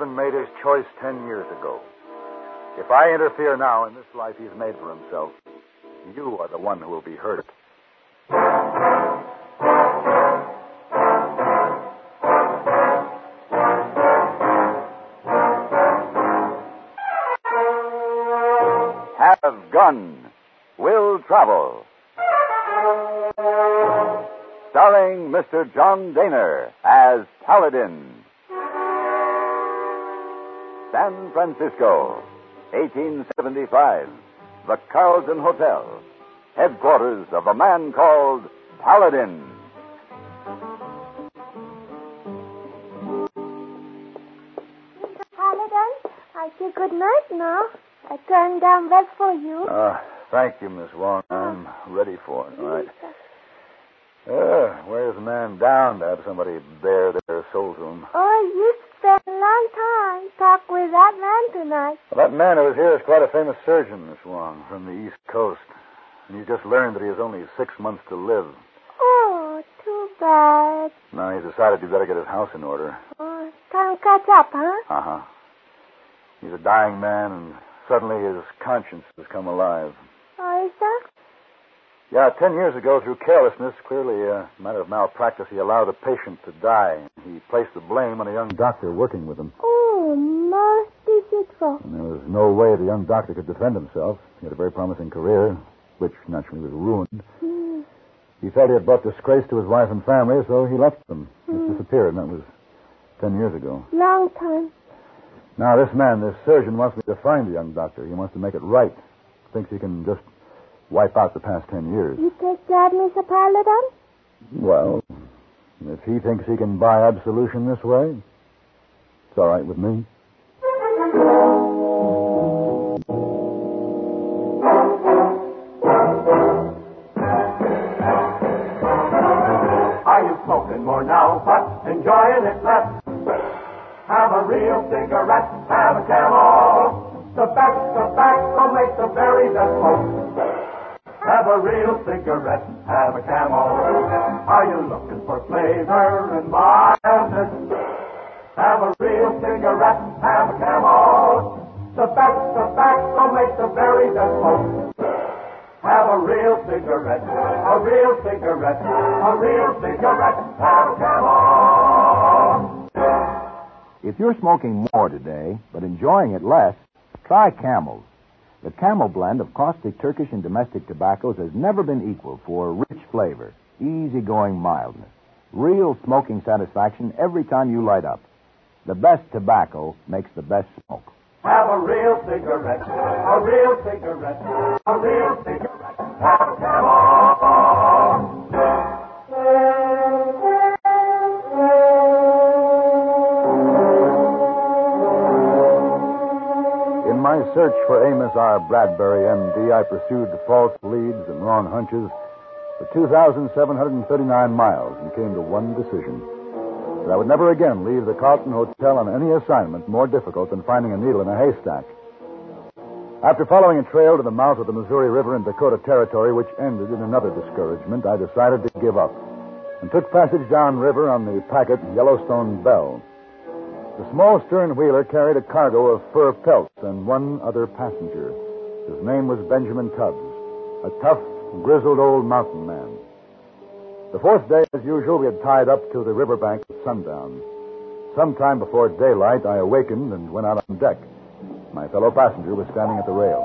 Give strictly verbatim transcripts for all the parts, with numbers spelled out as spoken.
husband made his choice ten years ago. If I interfere now in this life he's made for himself, you are the one who will be hurt. Have Gun. Will Travel. Starring Mister John Daner as Paladin. San Francisco, eighteen seventy-five. The Carlton Hotel. Headquarters of a man called Paladin. Mister Paladin, I say good night now. I turned down bed for you. Ah, uh, thank you, Miss Wong. I'm ready for it. All right. Uh, where's the man down to have somebody bare their soul to him? Oh, you spent a long time talking with that man tonight. Well, that man who was here is quite a famous surgeon, Miss Wong, from the East Coast. And you just learned that he has only six months to live. Oh, too bad. Now he's decided he'd better get his house in order. Oh, time to catch up, huh? Uh-huh. He's a dying man, and suddenly his conscience has come alive. Oh, is that? Yeah, ten years ago, through carelessness, clearly a matter of malpractice, he allowed a patient to die. He placed the blame on a young doctor working with him. Oh, most deceitful. And there was no way the young doctor could defend himself. He had a very promising career, which naturally was ruined. Mm. He felt he had brought disgrace to his wife and family, so he left them. Mm. He disappeared, and that was ten years ago. Long time. Now, this man, this surgeon, wants me to find the young doctor. He wants to make it right. Thinks he can just wipe out the past ten years. You take that, Mister Paladin? Well, if he thinks he can buy absolution this way, it's all right with me. Are you smoking more now, but enjoying it less? Have a real cigarette, have a Camel. The best tobacco makes the very best smoke. Have a real cigarette, have a Camel. Are you looking for flavor and mildness? Have a real cigarette, have a Camel. The best tobacco makes the very best smoke. Have a real cigarette, a real cigarette, a real cigarette, have a Camel. If you're smoking more today, but enjoying it less, try Camels. The Camel blend of caustic Turkish and domestic tobaccos has never been equal for rich flavor, easygoing mildness, real smoking satisfaction every time you light up. The best tobacco makes the best smoke. Have a real cigarette, a real cigarette, a real cigarette, have a Camel. In my search for Amos R. Bradbury, M D, I pursued false leads and wrong hunches for two thousand seven hundred thirty-nine miles and came to one decision. That I would never again leave the Carlton Hotel on any assignment more difficult than finding a needle in a haystack. After following a trail to the mouth of the Missouri River in Dakota Territory, which ended in another discouragement, I decided to give up and took passage downriver on the packet Yellowstone Belle. The small stern wheeler carried a cargo of fur pelts and one other passenger. His name was Benjamin Tubbs, a tough, grizzled old mountain man. The fourth day, as usual, we had tied up to the riverbank at sundown. Sometime before daylight, I awakened and went out on deck. My fellow passenger was standing at the rail.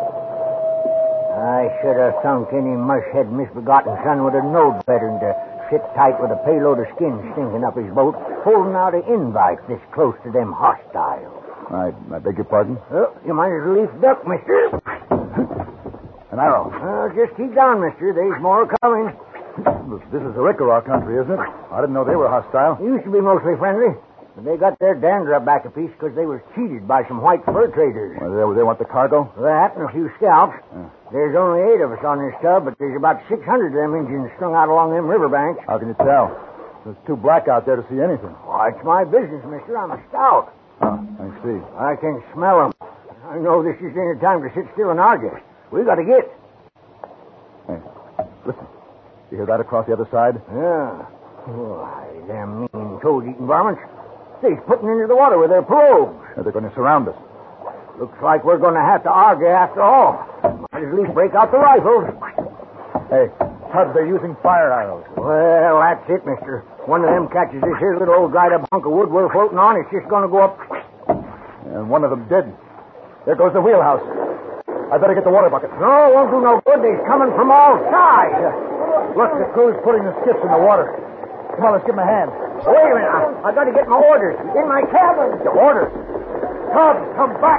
I should have thunk any mushhead misbegotten son would have known better than to sit tight with a payload of skins stinking up his boat, holding out an invite this close to them hostiles. I, I beg your pardon? Oh, you might as well leaf duck, mister. An arrow. Well, just keep down, mister. There's more coming. This is the Rickaraw country, isn't it? I didn't know they were hostile. They used to be mostly friendly. But they got their dander up back a piece because they was cheated by some white fur traders. Well, they, they want the cargo? That and a few scalps. Yeah. There's only eight of us on this tub, but there's about six hundred of them Indians strung out along them riverbanks. How can you tell? There's too black out there to see anything. Why, it's my business, mister. I'm a scout. Oh, I see. I can smell them. I know this isn't any time to sit still and argue. We got to get. Hey, listen. You hear that across the other side? Yeah. Why, them mean toad-eating varmints. They're putting into the water with their pirogues. They're going to surround us. Looks like we're going to have to argue after all. Might at least break out the rifles. Hey, Tubbs, they're using fire arrows. Well, that's it, mister. One of them catches this here little old dried up hunk of wood we're floating on. It's just going to go up. And one of them did. There goes the wheelhouse. I better get the water bucket. No, won't do no good. They's coming from all sides. Look, the crew's putting the skiffs in the water. Come on, let's give them a hand. Wait a minute. I, I got to get my orders. In my cabin. Your orders? Tubbs, come back.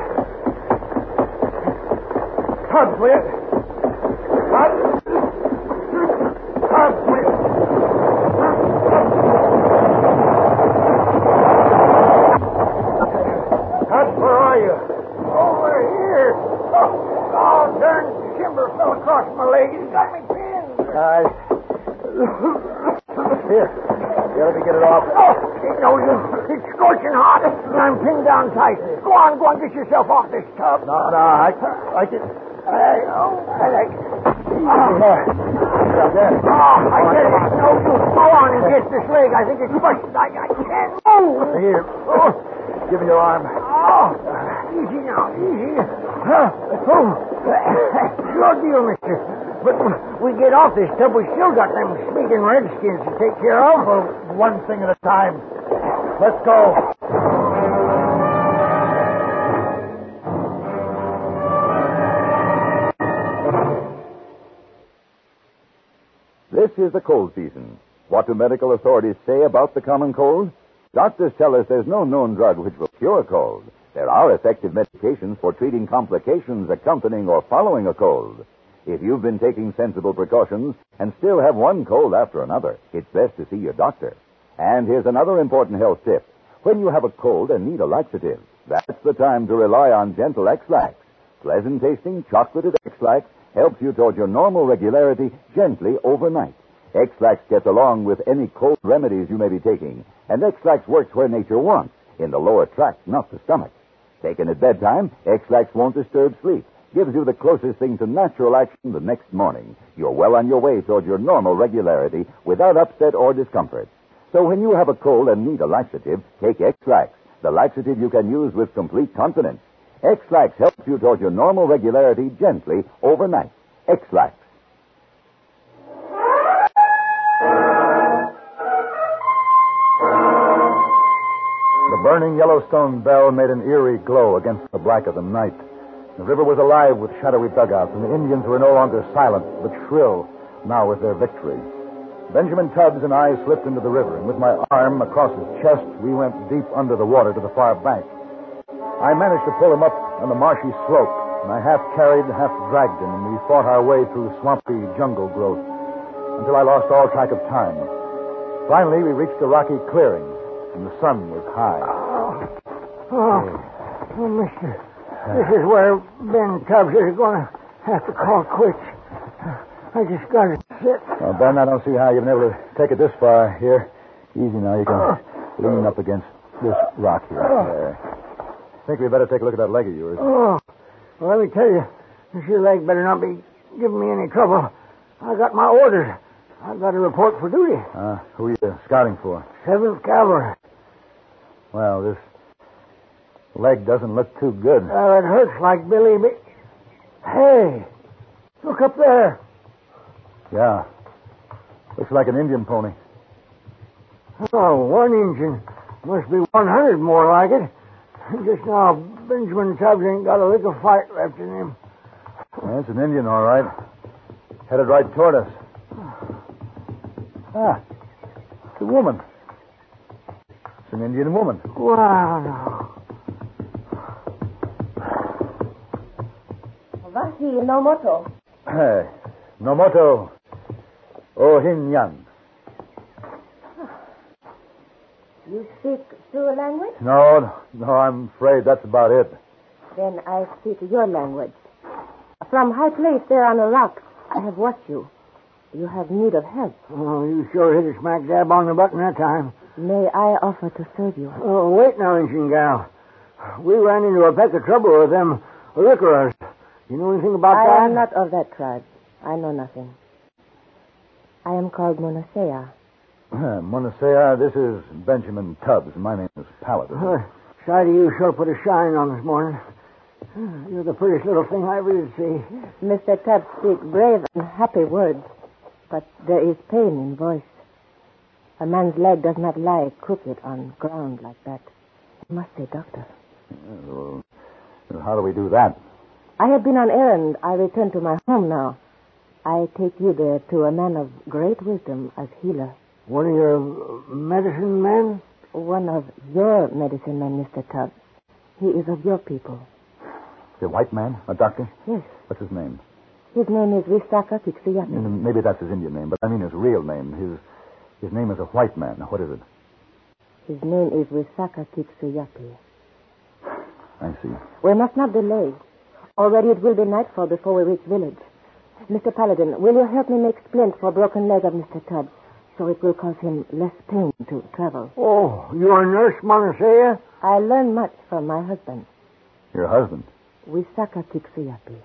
Tubbs, will you? Tubbs? Tubbs, will you? Tubbs, where are you? Over here. Oh, oh darn timber fell across my leg. It's got me pinned. Uh, here. Here, let me get it off. Oh, ain't no use. It's scorching hot. I'm pinned down tight. Go on, go on, get yourself off this tub. No, no, I, I can... I, oh, I like... Oh, there. Oh, I tell you, it's no use. Go on and get this leg. I think it's busted. I, I can't move. Here. Oh, give me your arm. Oh, easy now, easy. Huh. Oh, your deal, mister. But we get off this tub, we still got them sneaking redskins to take care of. Well, one thing at a time. Let's go. This is the cold season. What do medical authorities say about the common cold? Doctors tell us there's no known drug which will cure a cold. There are effective medications for treating complications accompanying or following a cold. If you've been taking sensible precautions and still have one cold after another, it's best to see your doctor. And here's another important health tip. When you have a cold and need a laxative, that's the time to rely on Gentle X-Lax. Pleasant-tasting, chocolated X-Lax helps you toward your normal regularity gently overnight. X-Lax gets along with any cold remedies you may be taking, and X-Lax works where nature wants, in the lower tract, not the stomach. Taken at bedtime, X-Lax won't disturb sleep. Gives you the closest thing to natural action the next morning. You're well on your way toward your normal regularity without upset or discomfort. So when you have a cold and need a laxative, take X-Lax, the laxative you can use with complete confidence. X-Lax helps you toward your normal regularity gently overnight. X-Lax. The burning Yellowstone bell made an eerie glow against the black of the night. The river was alive with shadowy dugouts, and the Indians were no longer silent, but shrill, now with their victory. Benjamin Tubbs and I slipped into the river, and with my arm across his chest, we went deep under the water to the far bank. I managed to pull him up on the marshy slope, and I half carried, half dragged him, and we fought our way through swampy jungle growth until I lost all track of time. Finally, we reached a rocky clearing, and the sun was high. Oh, oh, oh mister. This is where Ben Tubbs is going to have to call quits. I just got to sit. Well, Ben, I don't see how you've been able to take it this far. Here, easy now. You can oh. lean up against this rock here. Oh. There. I think we better take a look at that leg of yours. Oh, well, let me tell you, this your leg better not be giving me any trouble. I got my orders. I've got to report for duty. Uh, who are you scouting for? Seventh Cavalry. Well, this leg doesn't look too good. Well, it hurts like Billy. Be- hey, look up there. Yeah. Looks like an Indian pony. Oh, one Indian. Must be one hundred more like it. Just now, Benjamin Tubbs ain't got a lick of fight left in him. Yeah, it's an Indian, all right. Headed right toward us. Ah, it's a woman. It's an Indian woman. Wow, now. Wahi Nomoto. Hey, Nomoto Ohinyan. You speak Sioux language? No, no, I'm afraid that's about it. Then I speak your language. From high place there on a rock, I have watched you. You have need of help. Oh, you sure hit a smack dab on the button that time. May I offer to serve you? Oh, wait now, Injun gal. We ran into a peck of trouble with them liquorers. You know anything about I that? I am not of that tribe. I know nothing. I am called Monasea. Monasea, this is Benjamin Tubbs. My name is Paladin. Uh, sight of you sure put a shine on this morning. You're the prettiest little thing I ever did see. Mister Tubbs speaks brave and happy words, but there is pain in voice. A man's leg does not lie crooked on ground like that. I must say, doctor. Well, how do we do that? I have been on errand. I return to my home now. I take you there to a man of great wisdom as healer. One of your medicine men? One of your medicine men, Mister Tubbs. He is of your people. The white man? A doctor? Yes. What's his name? His name is Visaka Kiksuyapi. Mm, Maybe that's his Indian name, but I mean his real name. His his name is a white man. Now, what is it? His name is Visaka Kiksuyapi. I see. We must not delay. Already it will be nightfall before we reach village. Mister Paladin, will you help me make splint for broken leg of Mister Tubbs, so it will cause him less pain to travel? Oh, you're a nurse, Monasea? I learn much from my husband, Your husband? Visaka Kiksuyapi.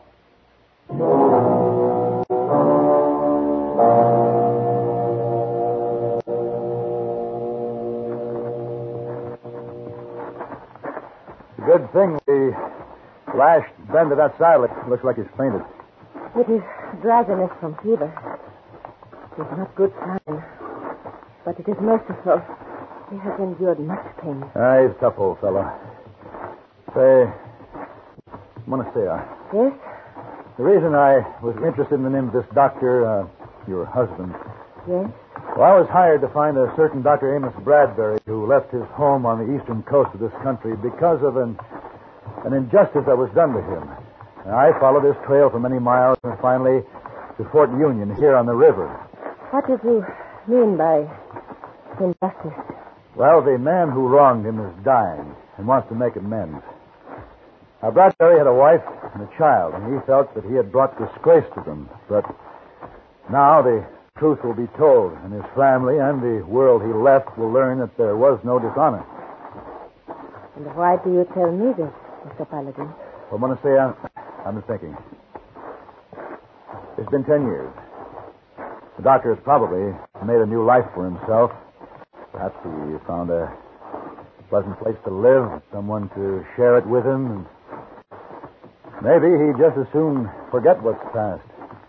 Good thing we lashed Ben to that saddle. It looks like he's fainted. It is drowsiness from fever. It is not good sign, but it is merciful. He has endured much pain. Ah, he's a tough old fellow. Say, Monasea. Yes? The reason I was interested in the name of this doctor, uh, your husband, Yes? well, I was hired to find a certain Doctor Amos Bradbury who left his home on the eastern coast of this country because of an an injustice that was done to him. And I followed this trail for many miles and finally to Fort Union here on the river. What did you mean by injustice? Well, the man who wronged him is dying and wants to make amends. Now, Bradbury had a wife and a child, and he felt that he had brought disgrace to them. But now the truth will be told, and his family and the world he left will learn that there was no dishonor. And why do you tell me this, Mister Paladin? Well, Monasea, I've been thinking. It's been ten years. The doctor has probably made a new life for himself. Perhaps he found a pleasant place to live, someone to share it with him, and maybe he'd just as soon forget what's past.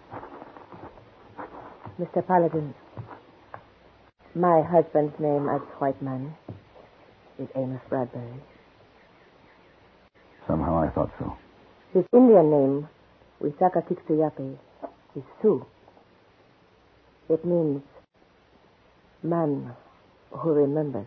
Mister Paladin, my husband's name as white man is Amos Bradbury. Somehow I thought so. His Indian name, Visaka Kiksuyapi, is Sioux. It means man who remembers.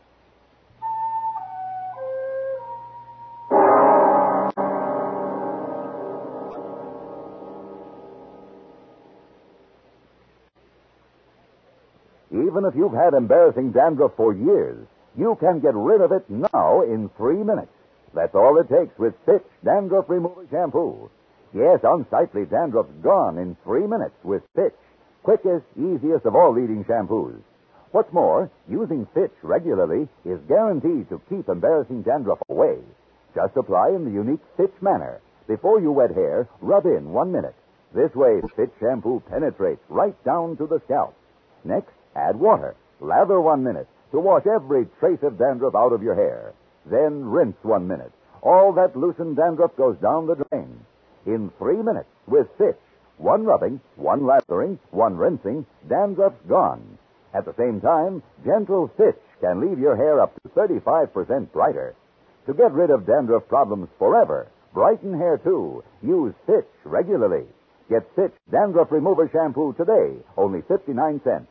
Even if you've had embarrassing dandruff for years, you can get rid of it now in three minutes. That's all it takes with Fitch Dandruff Remover Shampoo. Yes, unsightly dandruff's gone in three minutes with Fitch. Quickest, easiest of all leading shampoos. What's more, using Fitch regularly is guaranteed to keep embarrassing dandruff away. Just apply in the unique Fitch manner. Before you wet hair, rub in one minute. This way, Fitch shampoo penetrates right down to the scalp. Next, add water. Lather one minute to wash every trace of dandruff out of your hair. Then rinse one minute. All that loosened dandruff goes down the drain. In three minutes with Fitch. One rubbing, one lathering, one rinsing, dandruff's gone. At the same time, gentle Fitch can leave your hair up to thirty-five percent brighter. To get rid of dandruff problems forever, brighten hair too, use Fitch regularly. Get Fitch Dandruff Remover Shampoo today, only fifty-nine cents.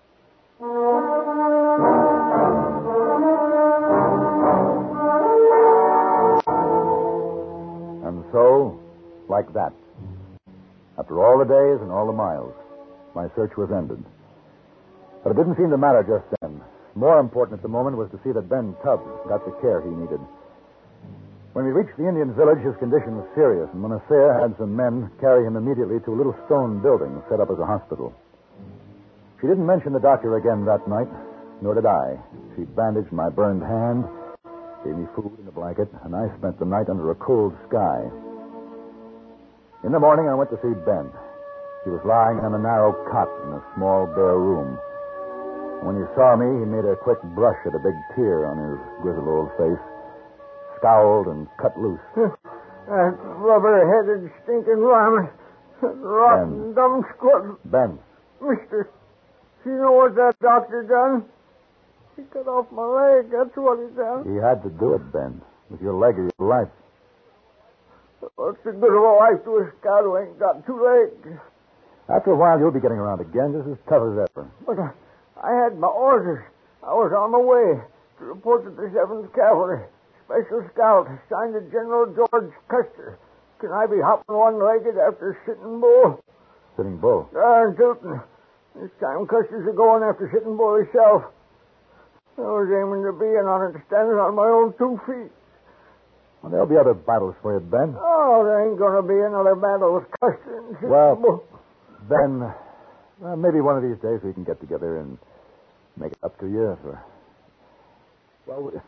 And so, like that, after all the days and all the miles, my search was ended. But it didn't seem to matter just then. More important at the moment was to see that Ben Tubbs got the care he needed. When we reached the Indian village, his condition was serious, and Monasea had some men carry him immediately to a little stone building set up as a hospital. She didn't mention the doctor again that night, nor did I. She bandaged my burned hand, gave me food and a blanket, and I spent the night under a cold sky. In the morning, I went to see Ben. He was lying on a narrow cot in a small, bare room. When he saw me, he made a quick brush at a big tear on his grizzled old face, scowled and cut loose. That rubber-headed, stinking varmint. Rotten, Ben. dumb squid. Ben. Mister, you know what that doctor done? He cut off my leg. That's what he done. He had to do it, Ben. With your leg or your life. What's the good of a life to a scout who ain't got two legs? After a while, you'll be getting around again, just as tough as ever. But I, I had my orders. I was on my way to report to the seventh Cavalry. Special scout assigned to General George Custer. Can I be hopping one-legged after Sitting Bull? Sitting Bull? Darn tootin'. This time Custer's a going after Sitting Bull himself. I was aiming to be in on it, standing on my own two feet. Well, there'll be other battles for you, Ben. Oh, there ain't going to be another battle with Custer and Sitting Well, Bull. Ben, well, maybe one of these days we can get together and make it up to you for... Well, we...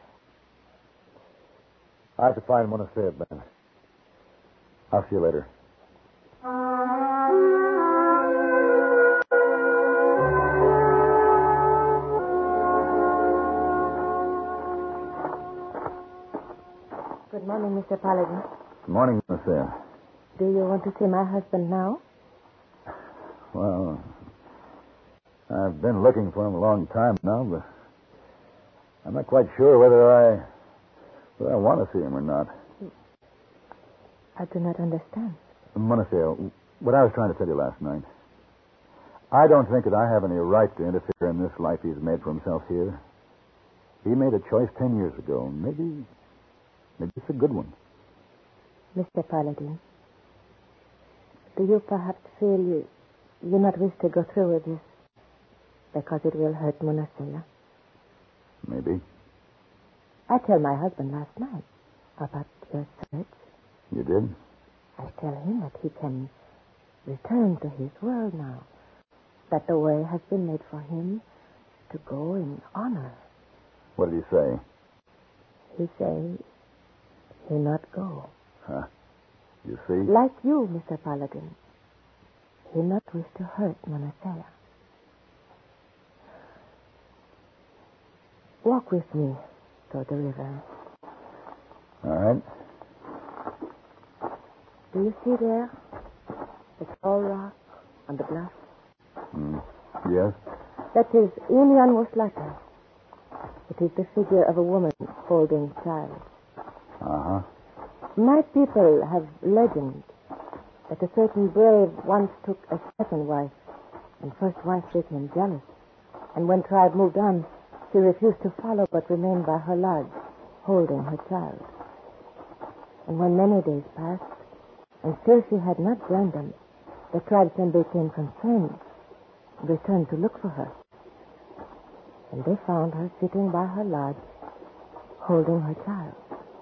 I have to find one to say it, Ben. I'll see you later. Good morning, Mister Paladin. Good morning, Miss Sayre. Do you want to see my husband now? Well, I've been looking for him a long time now, but I'm not quite sure whether I whether I want to see him or not. I do not understand. Monaseo, what I was trying to tell you last night, I don't think that I have any right to interfere in this life he's made for himself here. He made a choice ten years ago. Maybe, maybe it's a good one. Mister Paladin, do you perhaps feel you, you not wish to go through with this because it will hurt Monasea? Maybe. I tell my husband last night about your search. You did? I tell him that he can return to his world now, that the way has been made for him to go in honor. What did he say? He say he not go. Huh. You see? Like you, Mister Paladin, he not wish to hurt Monasea. Walk with me to the river. All right. Do you see there the tall rock on the bluff? Mm. Yes? That is Inyan Woslata. It is the figure of a woman holding child. Uh-huh. My people have legend that a certain brave once took a second wife, and first wife became jealous. And when tribe moved on, she refused to follow but remained by her lodge, holding her child. And when many days passed, and still she had not joined them, the tribesmen became concerned and returned to look for her. And they found her sitting by her lodge, holding her child.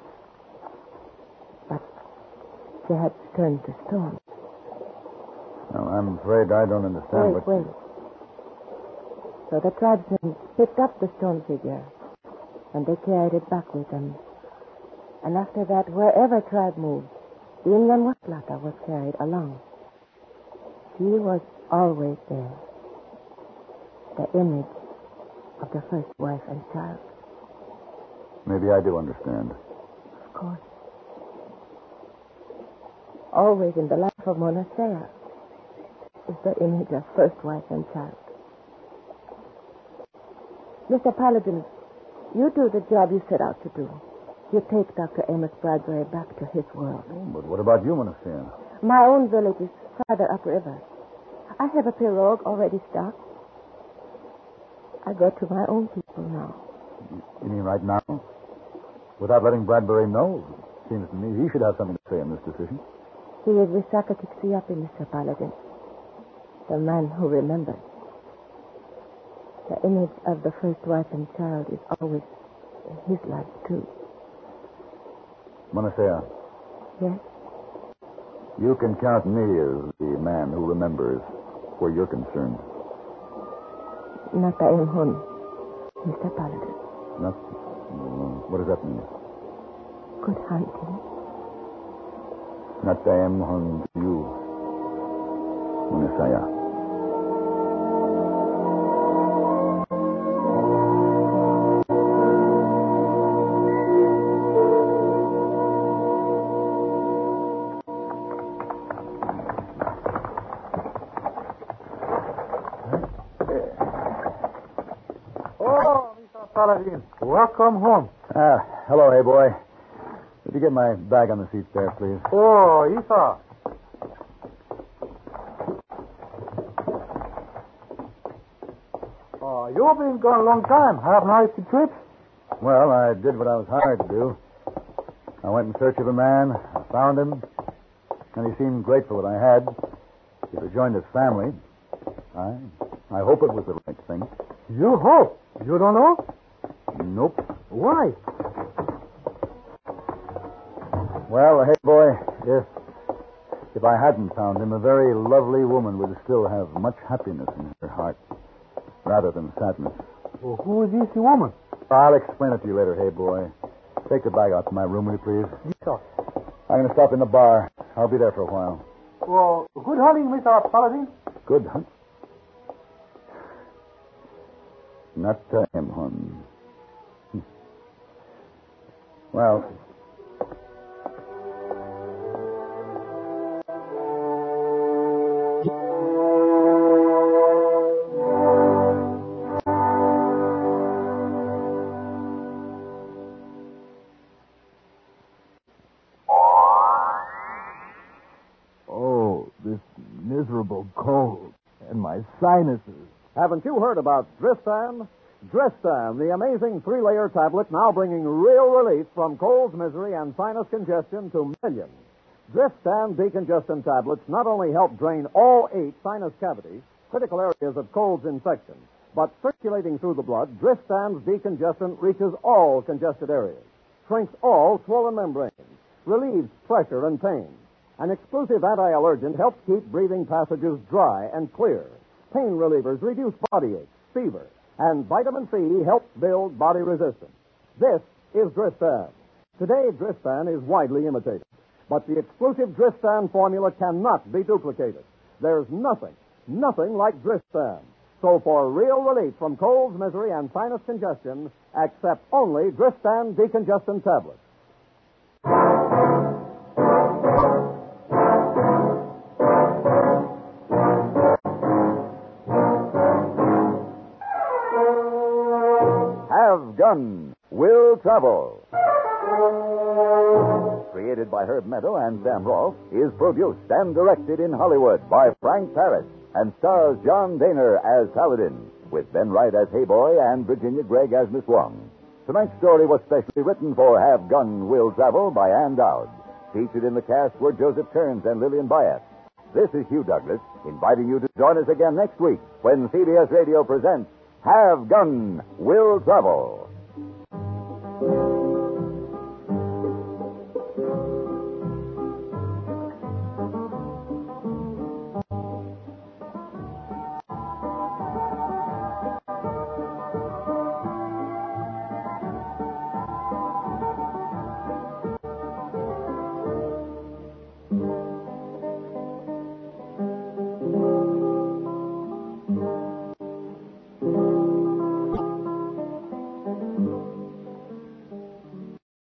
But she had turned to stone. Well, I'm afraid I don't understand Wait, what... wait. So the tribesmen picked up the stone figure, and they carried it back with them. And after that, wherever tribe moved, Inyan Waslata was carried along. He was always there. The image of the first wife and child. Maybe I do understand. Of course. Always in the life of Monasea is the image of first wife and child. Mister Paladin, you do the job you set out to do. You take Doctor Amos Bradbury back to his world. Oh, but what about you, Monasea? My own village is farther upriver. I have a pirogue already stocked. I go to my own people now. You mean right now? Without letting Bradbury know? Seems to me he should have something to say in this decision. He is with Sakakik Siapi, Mister Paladin. The man who remembers. The image of the first wife and child is always in his life, too. Monasea. Yes? You can count me as the man who remembers where you're concerned. Nata Imhun, Mister Paladin. Not... Uh, what does that mean? Good hunting. Not I am on you, Monasea. Paladin. Welcome home. Ah, hello, hey boy. Would you get my bag on the seat there, please? Oh, Isa. Oh, you've been gone a long time. Have a nice trip? Well, I did what I was hired to do. I went in search of a man. I found him. And he seemed grateful that I had. He rejoined his family. I I hope it was the right thing. You hope? You don't know? Nope. Why? Well, hey, boy, if if I hadn't found him, a very lovely woman would still have much happiness in her heart, rather than sadness. Well, who is this woman? I'll explain it to you later, hey, boy. Take the bag out to my room, will you, please? Yes, I'm going to stop in the bar. I'll be there for a while. Well, good hunting, Mister Paladin. Good hunt. Not to him, hon. Well... Oh, this miserable cold and my sinuses. Haven't you heard about Dristan? Dristan, the amazing three-layer tablet now bringing real relief from colds, misery, and sinus congestion to millions. Dristan decongestant tablets not only help drain all eight sinus cavities, critical areas of colds infection, but circulating through the blood, Dristan's decongestant reaches all congested areas, shrinks all swollen membranes, relieves pressure and pain. An exclusive anti-allergent helps keep breathing passages dry and clear. Pain relievers reduce body aches, fever, and vitamin C helps build body resistance. This is Dristan. Today, Dristan is widely imitated, but the exclusive Dristan formula cannot be duplicated. There's nothing, nothing like Dristan. So for real relief from colds, misery, and sinus congestion, accept only Dristan decongestant tablets. Have Gun Will Travel. Created by Herb Meadow and Sam Rolfe, is produced and directed in Hollywood by Frank Paris and stars John Daner as Paladin, with Ben Wright as Hayboy and Virginia Gregg as Miss Wong. Tonight's story was specially written for Have Gun Will Travel by Ann Dowd. Featured in the cast were Joseph Kearns and Lillian Bayat. This is Hugh Douglas, inviting you to join us again next week when C B S Radio presents Have Gun Will Travel.